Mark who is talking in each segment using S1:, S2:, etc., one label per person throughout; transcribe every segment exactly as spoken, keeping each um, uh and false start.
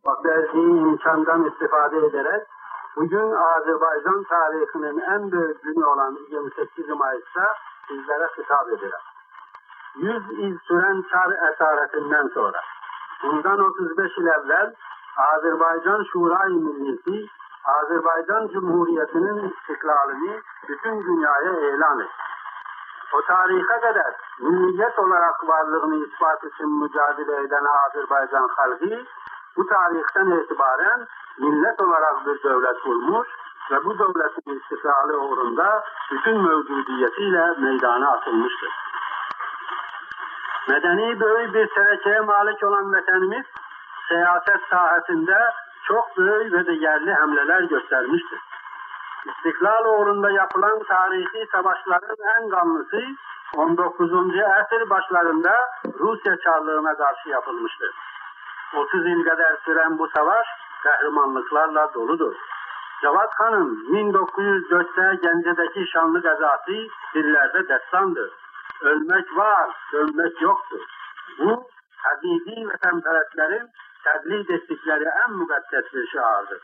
S1: verdiği imkandan istifade ederek bugün Azerbaycan tarihinin en büyük günü olan yirmi sekiz Mayıs'ta sizlere hitap ederim. yüz il süren Çar esaretinden sonra, bundan otuz beş yıl evvel Azerbaycan Şura-i Millisi, Azerbaycan Cumhuriyeti'nin istiklalini bütün dünyaya ilan etti. O tarihe kadar milliyet olarak varlığını ispat için mücadele eden Azerbaycan halkı, bu tarihten itibaren millet olarak bir devlet kurmuş ve bu devletin istiklali uğrunda bütün mevcudiyetiyle meydana atılmıştır. Medeni böyle bir tevekkeye malik olan vatanımız, siyaset sahasında çok büyük ve değerli hamleler göstermiştir. İstiklal uğrunda yapılan tarihi savaşların en kanlısı on dokuzuncu asır başlarında Rusya Çarlığına karşı yapılmıştır. otuz yıl kadar süren bu savaş kahramanlıklarla doludur. Cevat Han'ın bin dokuz yüz dörtte Gence'deki şanlı gazası dillerde destandır. Ölmek var, dönmek yoktur. Bu hakiki vatanperestlerin tebliğ ettikleri en mukaddes bir şiardır.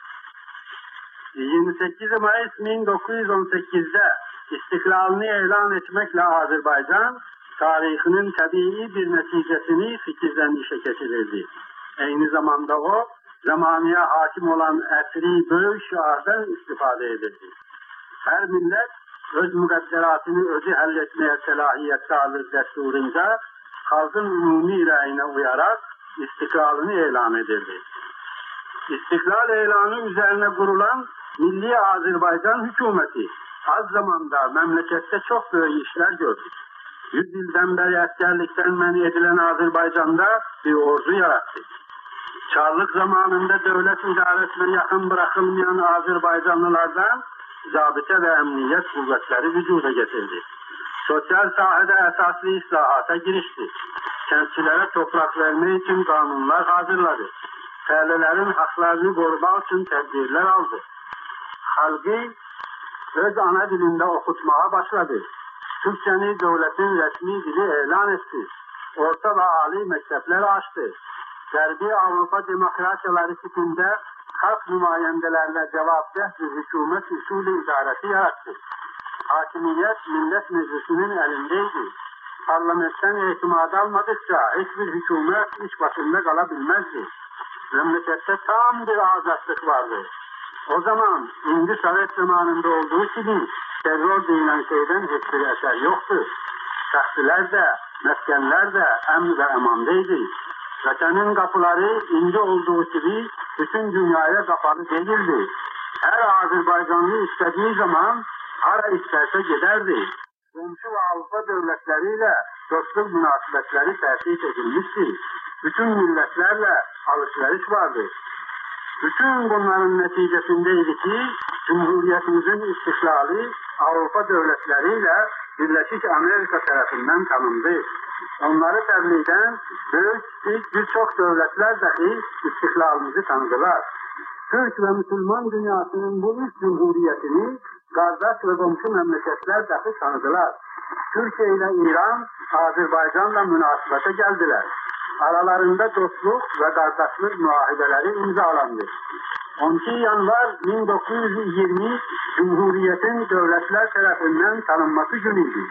S1: yirmi sekiz Mayıs bin dokuz yüz on sekizde istiklalini ilan etmekle Azerbaycan tarihinin tabii bir neticesini fikirden işe geçirirdi. Aynı zamanda o zamaniye hakim olan esri büyük şiardan istifade edirdi. Her millet öz mukadderatını özü halletmeye selahiyet sağlık desturunca halkın umumi rayına uyarak istiklalini ilan edirdi. İstiklal ilanı üzerine kurulan Milli Azerbaycan hükümeti az zamanda memlekette çok büyük işler gördü. Yüz yıldan beri askerlikten men edilen Azerbaycan'da bir ordu yarattı. Çarlık zamanında devlet idaresine yakın bırakılmayan Azerbaycanlılardan zabıta ve emniyet kuvvetleri vücuda getirdi. Sosyal sahada esaslı islahata girişti. Kentçilere toprak verme için kanunlar hazırladı. Fəhlələrin haklarını korumak için tedbirler aldı. Halkı öz ana dilinde okutmaya başladı. Türkçeni devletin resmi dili ilan etti. Orta ve âli mektepler açtı. Gərbi Avrupa demokrasiyaları tipinde halk nümayendelerine cevapdeh bir hükümet usulü idaresi yarattı. Hakimiyet Millet Meclisi'nin elindeydi. Parlamentten itimat almadıkça hiçbir hükümet iş başında kalabilmezdi. Memlekette tam bir azatlık vardı. O zaman indi Sovet zamanında olduğu gibi terör denilen şeyden hiçbir eser yoktu. Şahsiler de, meskenler de emn ve emandaydı. Vatanın kapıları indi olduğu gibi bütün dünyaya kapalı değildi. Her Azerbaycanlı istediği zaman hara isterse giderdi. Komşu ve Avrupa devletleriyle dostluk münasebetleri tertip edilmişti. Bütün milletlerle alışveriş vardı. Bütün bunların neticesindeydi ki Cumhuriyetimizin istiklali Avrupa devletleriyle Birleşik Amerika tarafından tanındı. Onları tebliğden büyük birçok devletler dahi istiklalimizi tanıdılar. Türk ve Müslüman dünyasının bu üç cumhuriyetini kardeş ve komşu memleketler dahi tanıdılar. Türkiye ile İran, Azerbaycan'la münasebete geldiler. Aralarında dostluk ve kardeşlik muahideleri imzalandı. on iki Yanvar bin dokuz yüz yirmi Cumhuriyetin devletler tarafından tanınması günüydü.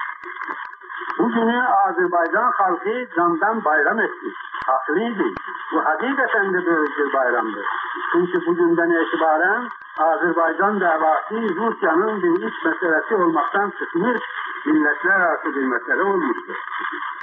S1: Bu günü Azerbaycan halkı candan bayram etti. Haklıydı. Bu hakikaten de büyük bir bayramdır. Çünkü bugünden itibaren Azerbaycan davası Rusya'nın bir iç meselesi olmaktan çıkmış, milletler arası bir mesele olmuştur.